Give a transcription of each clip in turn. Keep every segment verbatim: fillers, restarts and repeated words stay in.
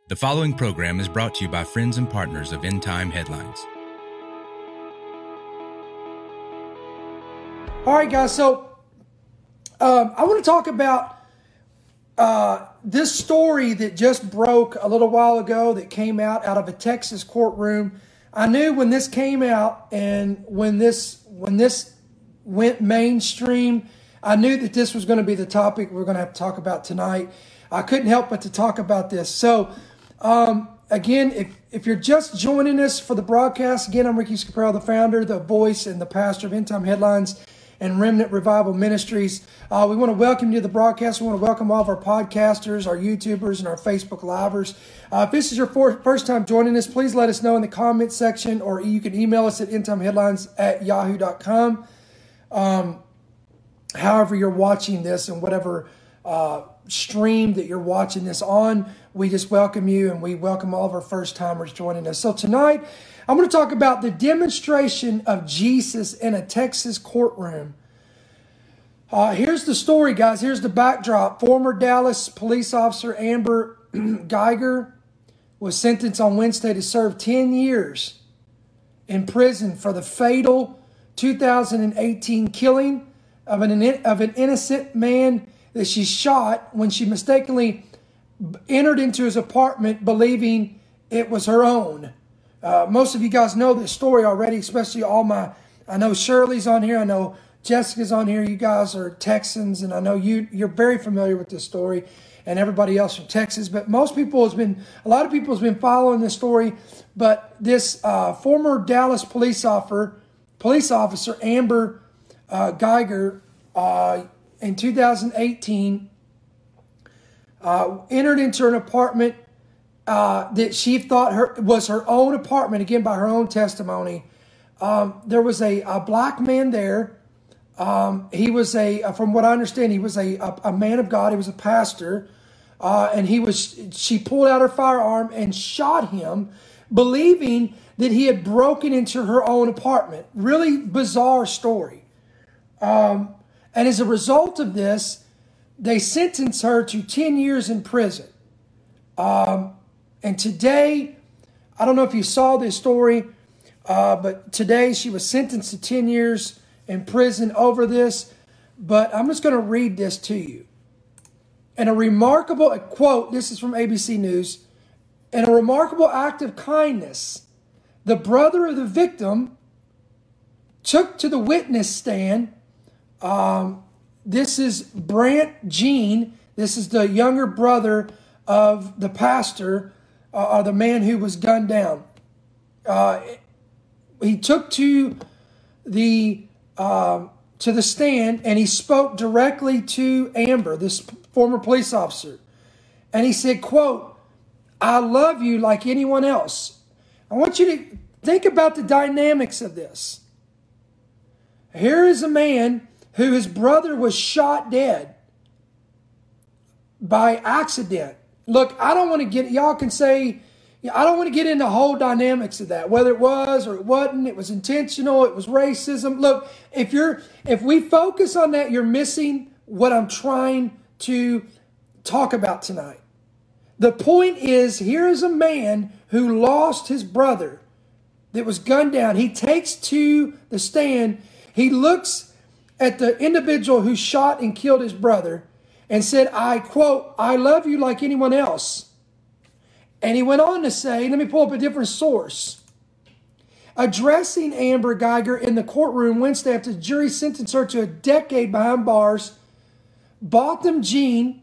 The following program is brought to you by friends and partners of End Time Headlines. All right, guys, so um, I want to talk about uh, this story that just broke a little while ago that came out out of a Texas courtroom. I knew when this came out and when this when this went mainstream, I knew that this was going to be the topic we're going to have to talk about tonight. I couldn't help but to talk about this. So, um, again, if, if you're just joining us for the broadcast, again, I'm Ricky Scaparro, the founder, the voice, and the pastor of End Time Headlines and Remnant Revival Ministries. Uh, we want to welcome you to the broadcast. We want to welcome all of our podcasters, our YouTubers, and our Facebook Livers. Uh, if this is your for- first time joining us, please let us know in the comment section, or you can email us at endtimeheadlines at yahoo dot com. Um, however you're watching this and whatever uh, stream that you're watching this on, we just welcome you, and we welcome all of our first-timers joining us. So tonight, I'm going to talk about the demonstration of Jesus in a Texas courtroom. Uh, here's the story, guys. Here's the backdrop. Former Dallas police officer Amber Guyger was sentenced on Wednesday to serve ten years in prison for the fatal two thousand eighteen killing of an, of an innocent man that she shot when she mistakenly entered into his apartment believing it was her own. Uh, most of you guys know this story already, especially all my, I know Shirley's on here, I know Jessica's on here, you guys are Texans, and I know you, you're very familiar with this story, and everybody else from Texas, but most people has been, a lot of people has been following this story, but this uh, former Dallas police officer, police officer Amber uh, Guyger, uh, in two thousand eighteen, uh, entered into an apartment uh, that she thought her was her own apartment, again, by her own testimony. Um, there was a, a black man there. Um, he was a, from what I understand, he was a, a, a man of God. He was a pastor. Uh, and he was, she pulled out her firearm and shot him, believing that he had broken into her own apartment. Really bizarre story. Um, and as a result of this, they sentenced her to ten years in prison. Um, and today, I don't know if you saw this story, uh, but today she was sentenced to ten years in prison over this. But I'm just going to read this to you. In a remarkable, a quote, this is from A B C News, in a remarkable act of kindness, the brother of the victim took to the witness stand. Um, this is Brant Jean. This is the younger brother of the pastor, uh, or the man who was gunned down. Uh, he took to the uh, to the stand, and he spoke directly to Amber, this former police officer. And he said, quote, "I love you like anyone else." I want you to think about the dynamics of this. Here is a man who his brother was shot dead by accident. Look, I don't want to get, y'all can say, I don't want to get into the whole dynamics of that, whether it was or it wasn't, it was intentional, it was racism. Look, if you're, if we focus on that, you're missing what I'm trying to talk about tonight. The point is, here is a man who lost his brother that was gunned down. He takes to the stand. He looks at the individual who shot and killed his brother and said, I quote, "I love you like anyone else." And he went on to say, let me pull up a different source. Addressing Amber Guyger in the courtroom Wednesday after the jury sentenced her to a decade behind bars, Botham Jean,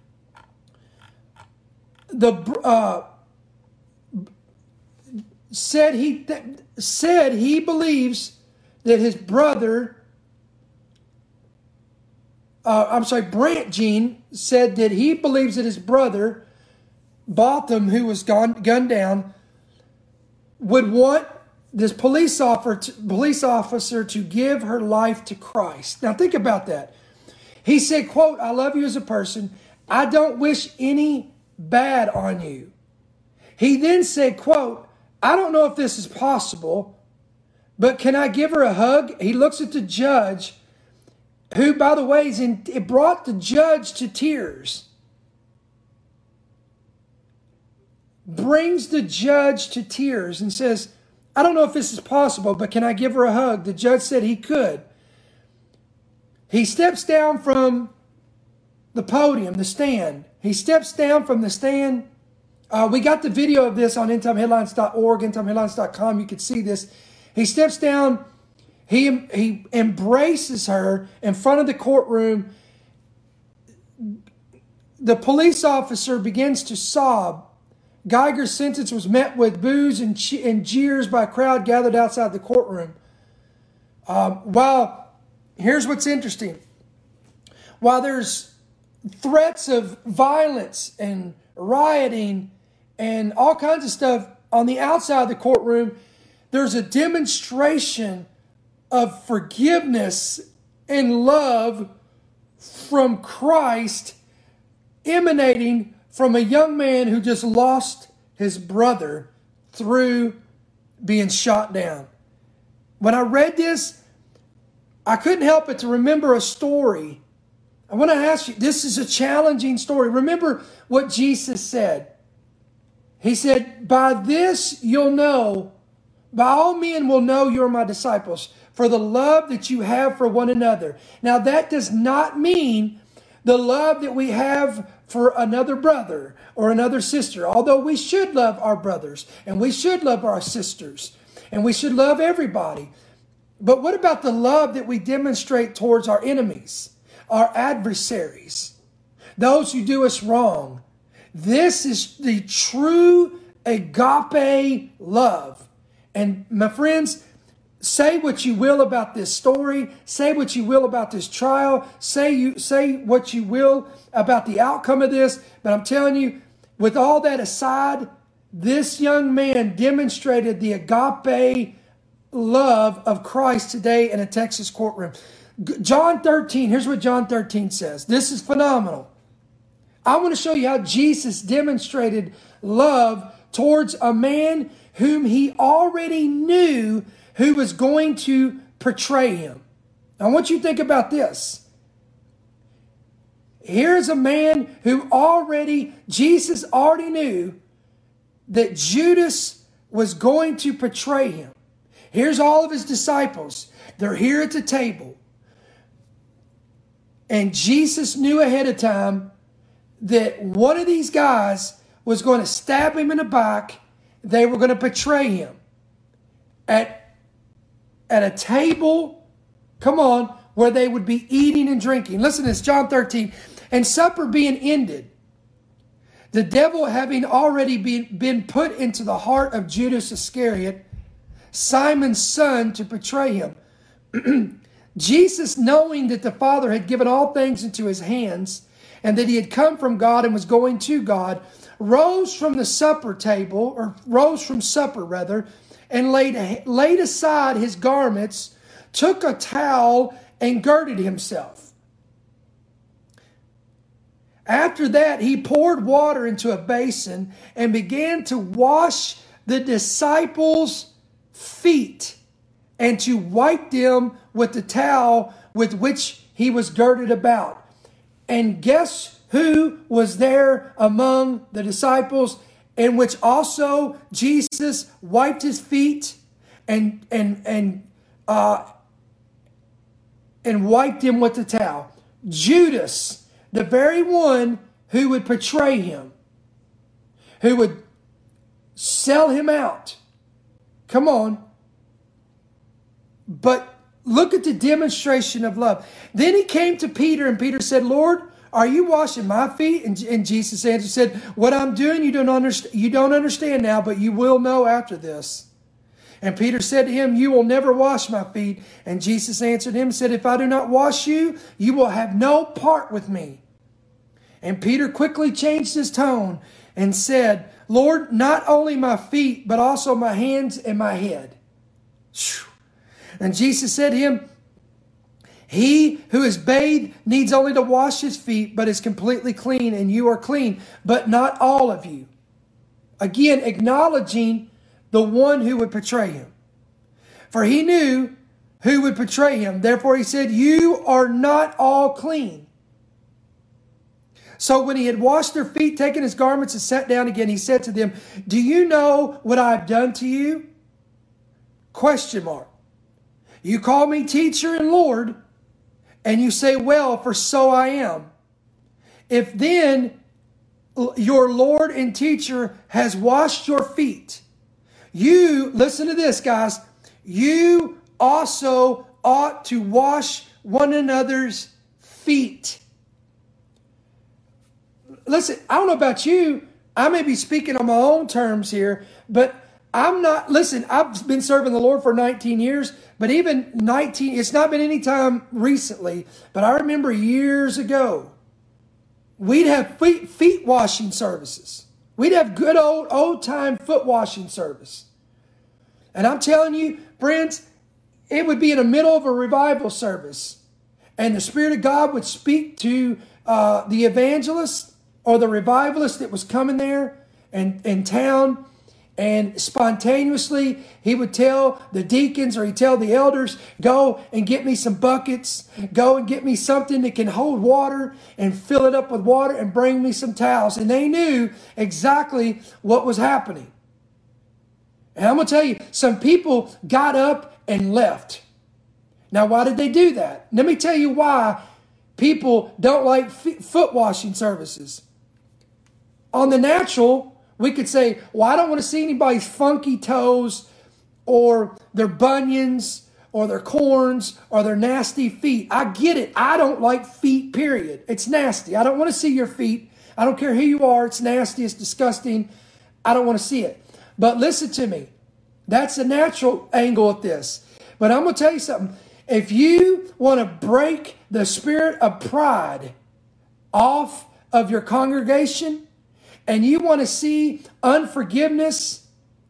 the uh, said he th- said he believes that his brother, uh, I'm sorry, Brant Jean said that he believes that his brother, Botham, who was gone, gunned down, would want this police officer, police officer to give her life to Christ. Now think about that. He said, quote, "I love you as a person. I don't wish any bad on you." He then said, quote, "I don't know if this is possible, but can I give her a hug?" He looks at the judge, who, by the way, is in, it brought the judge to tears. brings the judge to tears and says, I don't know if this is possible, but can I give her a hug? The judge said he could. He steps down from the podium, the stand. He steps down from the stand. Uh, we got the video of this on end time headlines dot org, end time headlines dot com. You can see this. He steps down. He, he embraces her in front of the courtroom. The police officer begins to sob. Geiger's sentence was met with boos and, che- and jeers by a crowd gathered outside the courtroom. Um, while, here's what's interesting. While there's threats of violence and rioting and all kinds of stuff on the outside of the courtroom, there's a demonstration of forgiveness and love from Christ emanating from a young man who just lost his brother through being shot down. When I read this, I couldn't help but to remember a story. I want to ask you, this is a challenging story. Remember what Jesus said. He said, by this you'll know, by all men will know you're my disciples, for the love that you have for one another. Now that does not mean the love that we have for another brother or another sister, although we should love our brothers and we should love our sisters and we should love everybody. But what about the love that we demonstrate towards our enemies, our adversaries, those who do us wrong? This is the true agape love. And my friends, say what you will about this story. Say what you will about this trial. Say you say what you will about the outcome of this. But I'm telling you, with all that aside, this young man demonstrated the agape love of Christ today in a Texas courtroom. John thirteen, here's what John thirteen says. This is phenomenal. I want to show you how Jesus demonstrated love towards a man whom he already knew who was going to portray him. I want you to think about this. Here's a man who already, Jesus already knew that Judas was going to portray him. Here's all of his disciples. They're here at the table. And Jesus knew ahead of time that one of these guys was going to stab him in the back. They were going to betray him. At At a table, come on, where they would be eating and drinking. Listen to this, John thirteen. And supper being ended, the devil having already been, been put into the heart of Judas Iscariot, Simon's son, to betray him. Jesus, knowing that the Father had given all things into his hands, and that he had come from God and was going to God, rose from the supper table, or rose from supper rather, and laid, laid aside his garments, took a towel, and girded himself. After that, he poured water into a basin and began to wash the disciples' feet and to wipe them with the towel with which he was girded about. And guess who was there among the disciples, in which also Jesus wiped his feet and and and uh, and wiped him with the towel? Judas, the very one who would betray him, who would sell him out. Come on. But look at the demonstration of love. Then he came to Peter, and Peter said, Lord, are you washing my feet? And, and Jesus answered, said, what I'm doing, you don't understand, you don't understand now, but you will know after this. And Peter said to him, you will never wash my feet. And Jesus answered him and said, if I do not wash you, you will have no part with me. And Peter quickly changed his tone and said, Lord, not only my feet, but also my hands and my head. And Jesus said to him, he who is bathed needs only to wash his feet, but is completely clean, and you are clean, but not all of you. Again, acknowledging the one who would betray him. For he knew who would betray him. Therefore he said, you are not all clean. So when he had washed their feet, taken his garments, and sat down again, he said to them, do you know what I have done to you? Question mark. You call me teacher and Lord, and you say, well, for so I am. If then your Lord and teacher has washed your feet, you, listen to this, guys, you also ought to wash one another's feet. Listen, I don't know about you. I may be speaking on my own terms here, but I'm not, listen, I've been serving the Lord for nineteen years, but even nineteen, it's not been any time recently, but I remember years ago, we'd have feet, feet washing services. We'd have good old, old time foot washing service. And I'm telling you, friends, it would be in the middle of a revival service, and the Spirit of God would speak to uh, the evangelist or the revivalist that was coming there and in town, and spontaneously he would tell the deacons or he'd tell the elders, go and get me some buckets, go and get me something that can hold water and fill it up with water and bring me some towels. And they knew exactly what was happening. And I'm going to tell you, some people got up and left. Now, why did they do that? Let me tell you why people don't like foot washing services. On the natural, we could say, well, I don't want to see anybody's funky toes or their bunions or their corns or their nasty feet. I get it. I don't like feet, period. It's nasty. I don't want to see your feet. I don't care who you are. It's nasty. It's disgusting. I don't want to see it. But listen to me. That's the natural angle of this. But I'm going to tell you something. If you want to break the spirit of pride off of your congregation, and you want to see unforgiveness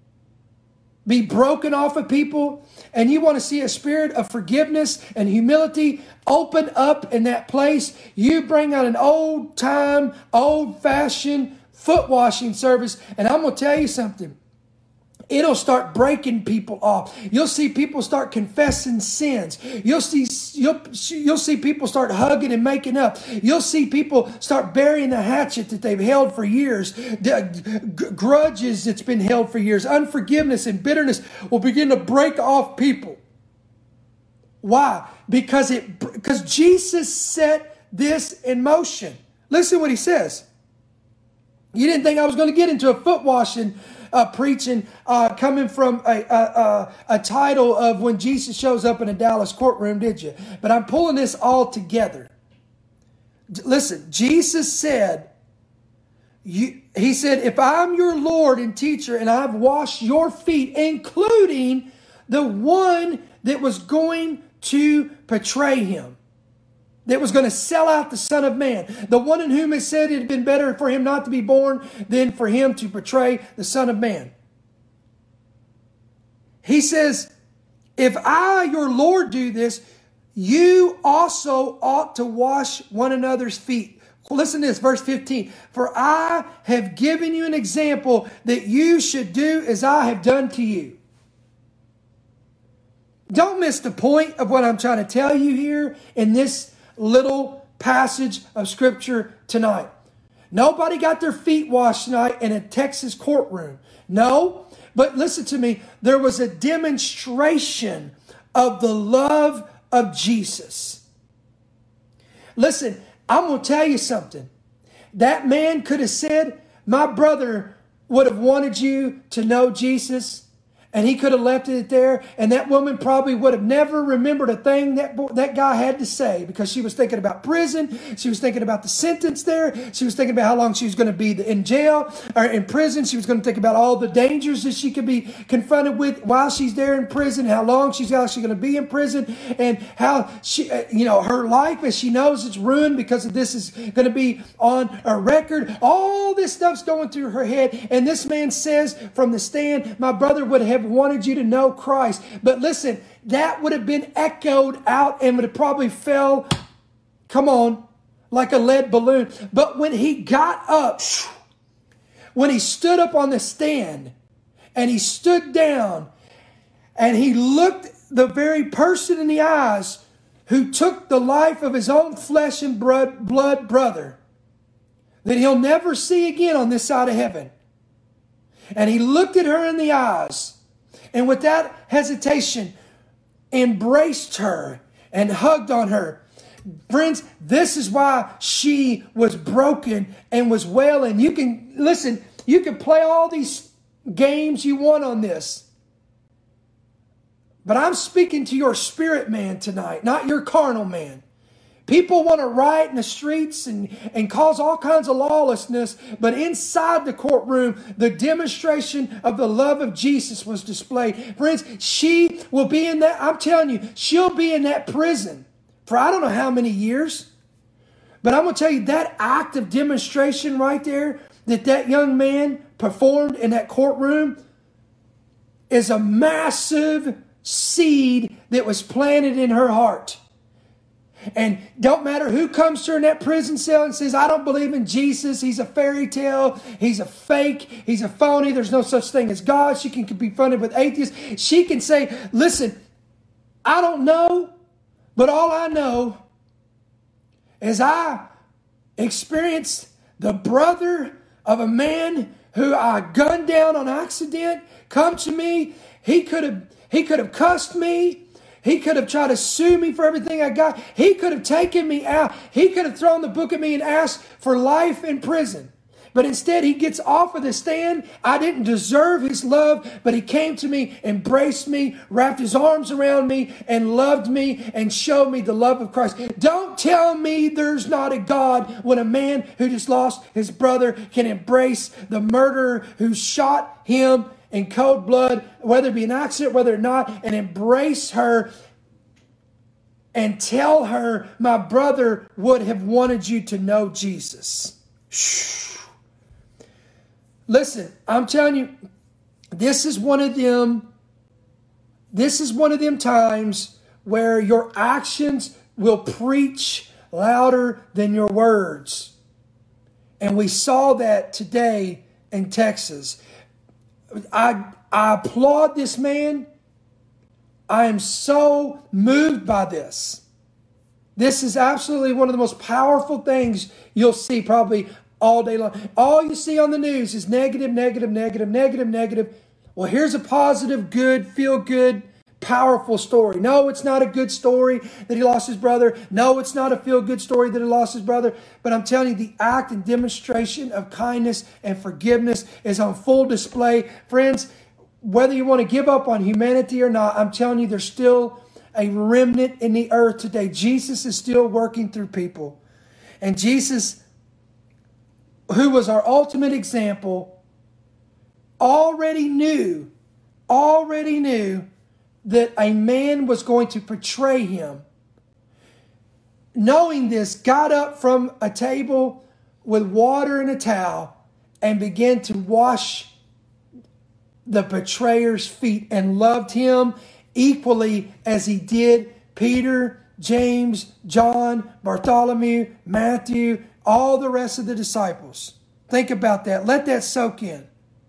be broken off of people, and you want to see a spirit of forgiveness and humility open up in that place, you bring out an old time, old fashioned foot washing service. And I'm going to tell you something. It'll start breaking people off. You'll see people start confessing sins. You'll see, you'll, you'll see people start hugging and making up. You'll see people start burying the hatchet that they've held for years. The grudges that's been held for years. Unforgiveness and bitterness will begin to break off people. Why? Because it, because Jesus set this in motion. Listen to what he says. You didn't think I was going to get into a foot washing Uh, preaching uh, coming from a, a, a, a title of when Jesus shows up in a Dallas courtroom, did you? But I'm pulling this all together. Listen, Jesus said, you, he said, if I'm your Lord and teacher and I've washed your feet, including the one that was going to betray him, that was going to sell out the Son of Man, the one in whom it said it had been better for him not to be born than for him to betray the Son of Man. He says, if I, your Lord, do this, you also ought to wash one another's feet. Listen to this, verse fifteen. For I have given you an example that you should do as I have done to you. Don't miss the point of what I'm trying to tell you here in this little passage of scripture tonight. Nobody got their feet washed tonight in a Texas courtroom. No, but listen to me. There was a demonstration of the love of Jesus. Listen, I'm going to tell you something. That man could have said, my brother would have wanted you to know Jesus. And he could have left it there. And that woman probably would have never remembered a thing that, that guy had to say, because she was thinking about prison. She was thinking about the sentence there. She was thinking about how long she was going to be in jail or in prison. She was going to think about all the dangers that she could be confronted with while she's there in prison, how long she's actually going to be in prison, and how she, you know, her life, as she knows, it's ruined because of this is going to be on a record. All this stuff's going through her head. And this man says from the stand, my brother would have wanted you to know Christ. But listen, that would have been echoed out and would have probably fell, come on, like a lead balloon. But when he got up, when he stood up on the stand and he stood down and he looked the very person in the eyes who took the life of his own flesh and blood, blood brother, that he'll never see again on this side of heaven. And he looked at her in the eyes, and without hesitation, embraced her and hugged on her. Friends, this is why she was broken and was wailing. You can, listen, you can play all these games you want on this. But I'm speaking to your spirit man tonight, not your carnal man. People want to riot in the streets and, and cause all kinds of lawlessness, but inside the courtroom, the demonstration of the love of Jesus was displayed. Friends, she will be in that, I'm telling you, she'll be in that prison for I don't know how many years. But I'm going to tell you, that act of demonstration right there that that young man performed in that courtroom is a massive seed that was planted in her heart. And don't matter who comes to her in that prison cell and says, I don't believe in Jesus. He's a fairy tale. He's a fake. He's a phony. There's no such thing as God. She can be confronted with atheists. She can say, listen, I don't know, but all I know is I experienced the brother of a man who I gunned down on accident come to me. He could have, he could have cussed me. He could have tried to sue me for everything I got. He could have taken me out. He could have thrown the book at me and asked for life in prison. But instead, he gets off of the stand. I didn't deserve his love, but he came to me, embraced me, wrapped his arms around me, and loved me and showed me the love of Christ. Don't tell me there's not a God when a man who just lost his brother can embrace the murderer who shot him in cold blood, whether it be an accident, whether or not, and embrace her and tell her, my brother would have wanted you to know Jesus. Listen, I'm telling you, this is one of them, this is one of them times where your actions will preach louder than your words. And we saw that today in Texas. I, I applaud this man. I am so moved by this. This is absolutely one of the most powerful things you'll see probably all day long. All you see on the news is negative, negative, negative, negative, negative. Well, here's a positive, good, feel good, powerful story. No, it's not a good story that he lost his brother. No, it's not a feel good story that he lost his brother. But I'm telling you, the act and demonstration of kindness and forgiveness is on full display. Friends, whether you want to give up on humanity or not, I'm telling you, there's still a remnant in the earth today. Jesus is still working through people. And Jesus, who was our ultimate example, already knew, already knew that a man was going to betray him. Knowing this, got up from a table with water and a towel and began to wash the betrayer's feet and loved him equally as he did Peter, James, John, Bartholomew, Matthew, all the rest of the disciples. Think about that. Let that soak in.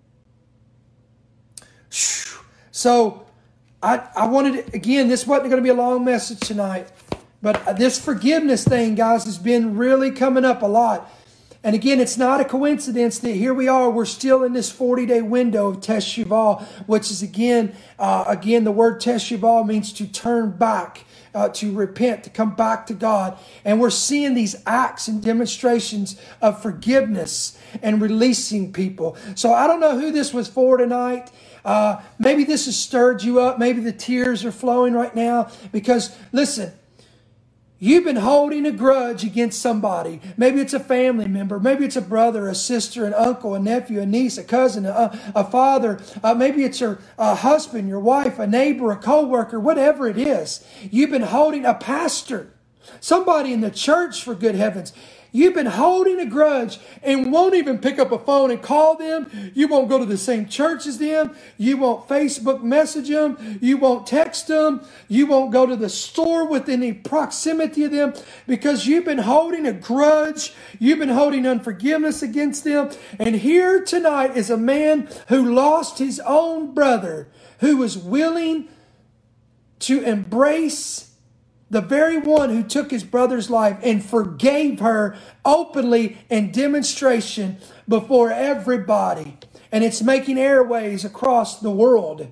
So, I, I wanted, again, this wasn't going to be a long message tonight, but this forgiveness thing, guys, has been really coming up a lot. And again, it's not a coincidence that here we are, we're still in this forty-day window of Teshuvah, which is, again, uh, again, the word Teshuvah means to turn back, uh, to repent, to come back to God. And we're seeing these acts and demonstrations of forgiveness and releasing people. So I don't know who this was for tonight. Uh, maybe this has stirred you up. Maybe the tears are flowing right now because, listen, you've been holding a grudge against somebody. Maybe it's a family member. Maybe it's a brother, a sister, an uncle, a nephew, a niece, a cousin, a, a father. Uh, maybe it's your uh, husband, your wife, a neighbor, a coworker, whatever it is. You've been holding a pastor, somebody in the church, for good heavens. You've been holding a grudge and won't even pick up a phone and call them. You won't go to the same church as them. You won't Facebook message them. You won't text them. You won't go to the store within any proximity of them because you've been holding a grudge. You've been holding unforgiveness against them. And here tonight is a man who lost his own brother, who was willing to embrace the very one who took his brother's life and forgave her openly in demonstration before everybody. And it's making airways across the world.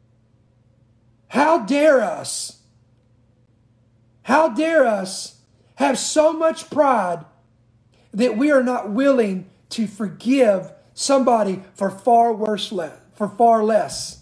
How dare us? How dare us have so much pride that we are not willing to forgive somebody for far worse, for far less.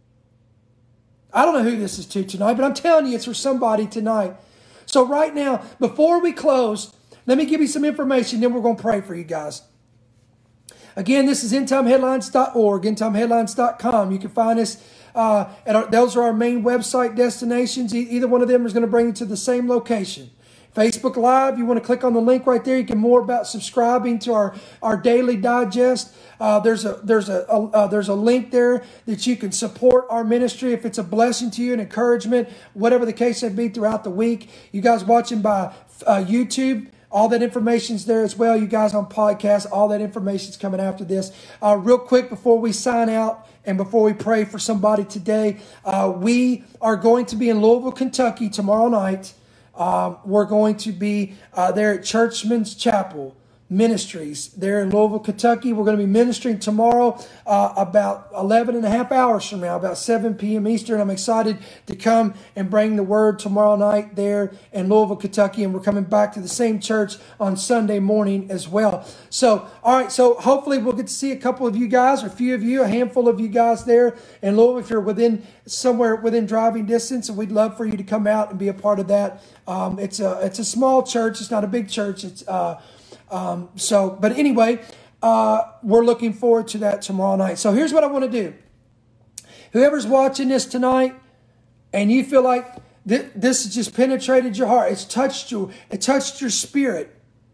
I don't know who this is to tonight, but I'm telling you it's for somebody tonight. So right now, before we close, let me give you some information, then we're going to pray for you guys. Again, this is end time headlines dot org, end time headlines dot com. You can find us, uh, at our, those are our main website destinations. E- either one of them is going to bring you to the same location. Facebook Live, you want to click on the link right there. You can more about subscribing to our, our daily digest. Uh, there's a there's a, a uh, there's a link there that you can support our ministry if it's a blessing to you, an encouragement, whatever the case may be throughout the week. You guys watching by uh, YouTube, all that information's there as well. You guys on podcast, all that information's coming after this. Uh, real quick before we sign out and before we pray for somebody today, uh, we are going to be in Louisville, Kentucky tomorrow night. Um, we're going to be uh, there at Churchman's Chapel Ministries there in Louisville, Kentucky. We're going to be ministering tomorrow uh, about eleven and a half hours from now, about seven p.m. Eastern. I'm excited to come and bring the word tomorrow night there in Louisville, Kentucky. And we're coming back to the same church on Sunday morning as well. So, all right. So hopefully we'll get to see a couple of you guys, or a few of you, a handful of you guys there in Louisville if you're within somewhere within driving distance. And we'd love for you to come out and be a part of that. Um, it's a, it's a small church. It's not a big church. It's, uh, Um, so, but anyway, uh, we're looking forward to that tomorrow night. So here's what I want to do. Whoever's watching this tonight and you feel like th- this has just penetrated your heart, it's touched you, it touched your spirit.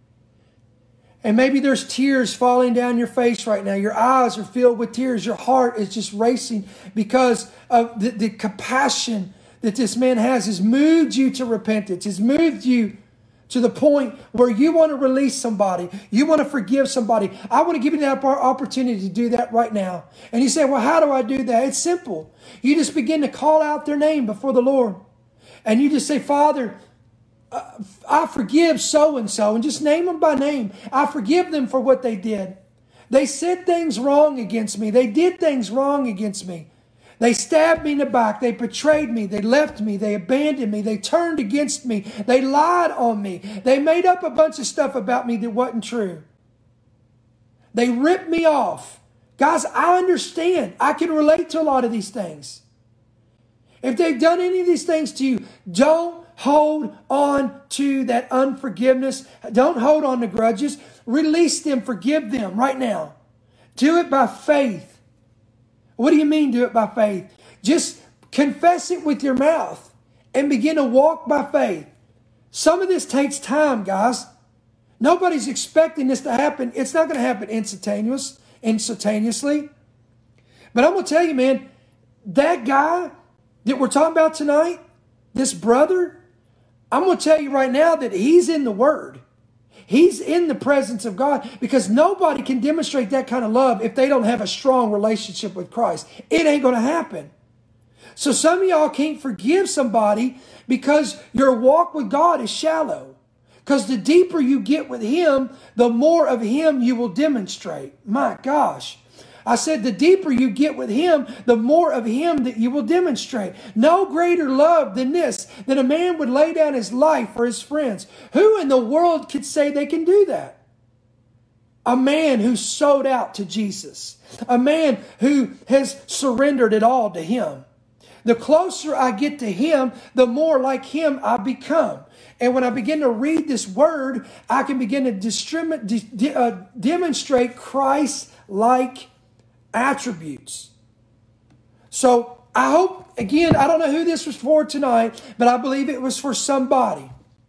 And maybe there's tears falling down your face right now. Your eyes are filled with tears. Your heart is just racing because of the, the compassion that this man has, has moved you to repentance, has moved you to the point where you want to release somebody. You want to forgive somebody. I want to give you that opportunity to do that right now. And you say, well, how do I do that? It's simple. You just begin to call out their name before the Lord. And you just say, Father, uh, I forgive so-and-so. And just name them by name. I forgive them for what they did. They said things wrong against me. They did things wrong against me. They stabbed me in the back. They betrayed me. They left me. They abandoned me. They turned against me. They lied on me. They made up a bunch of stuff about me that wasn't true. They ripped me off. Guys, I understand. I can relate to a lot of these things. If they've done any of these things to you, don't hold on to that unforgiveness. Don't hold on to grudges. Release them. Forgive them right now. Do it by faith. What do you mean do it by faith? Just confess it with your mouth and begin to walk by faith. Some of this takes time, guys. Nobody's expecting this to happen. It's not going to happen instantaneous, instantaneously. But I'm going to tell you, man, that guy that we're talking about tonight, this brother, I'm going to tell you right now that he's in the Word. He's in the presence of God, because nobody can demonstrate that kind of love if they don't have a strong relationship with Christ. It ain't going to happen. So some of y'all can't forgive somebody because your walk with God is shallow. Because the deeper you get with Him, the more of Him you will demonstrate. My gosh. I said the deeper you get with Him, the more of Him that you will demonstrate. No greater love than this, that a man would lay down his life for his friends. Who in the world could say they can do that? A man who sold out to Jesus. A man who has surrendered it all to Him. The closer I get to Him, the more like Him I become. And when I begin to read this word, I can begin to distribute, de- uh, demonstrate Christ-like attributes. So I hope, again, I don't know who this was for tonight, but I believe it was for somebody.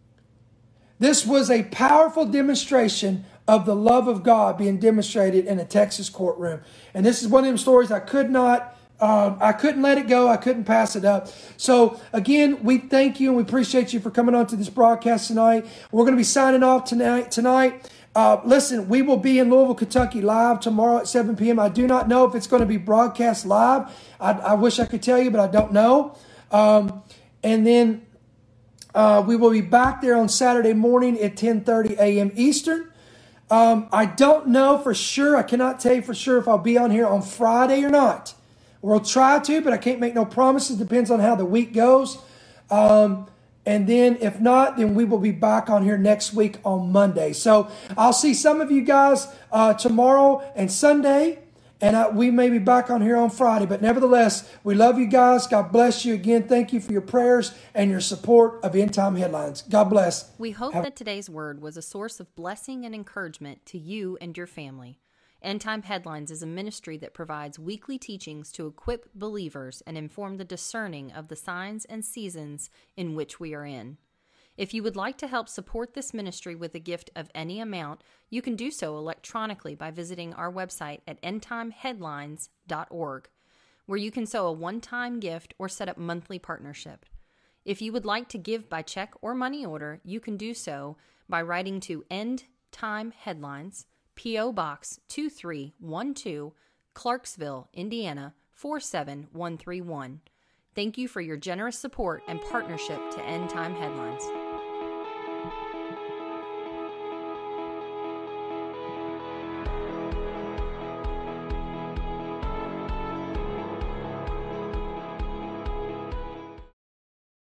This was a powerful demonstration of the love of God being demonstrated in a Texas courtroom. And this is one of them stories I could not, um, I couldn't let it go. I couldn't pass it up. So again, we thank you and we appreciate you for coming on to this broadcast tonight. We're going to be signing off tonight. Tonight. Uh, listen, we will be in Louisville, Kentucky live tomorrow at seven p.m. I do not know if it's going to be broadcast live. I, I wish I could tell you, but I don't know. Um, and then Uh, we will be back there on Saturday morning at ten thirty a.m. Eastern. Um, I don't know for sure. I cannot tell you for sure if I'll be on here on Friday or not. We'll try to, but I can't make no promises. Depends on how the week goes. Um, and then if not, then we will be back on here next week on Monday. So I'll see some of you guys uh, tomorrow and Sunday. And I, we may be back on here on Friday. But nevertheless, we love you guys. God bless you. Again, thank you for your prayers and your support of End Time Headlines. God bless. We hope Have- that today's word was a source of blessing and encouragement to you and your family. End Time Headlines is a ministry that provides weekly teachings to equip believers and inform the discerning of the signs and seasons in which we are in. If you would like to help support this ministry with a gift of any amount, you can do so electronically by visiting our website at end time headlines dot org, where you can sow a one-time gift or set up monthly partnership. If you would like to give by check or money order, you can do so by writing to End Time Headlines, P O. Box two three one two, Clarksville, Indiana four seven one three one. Thank you for your generous support and partnership to End Time Headlines.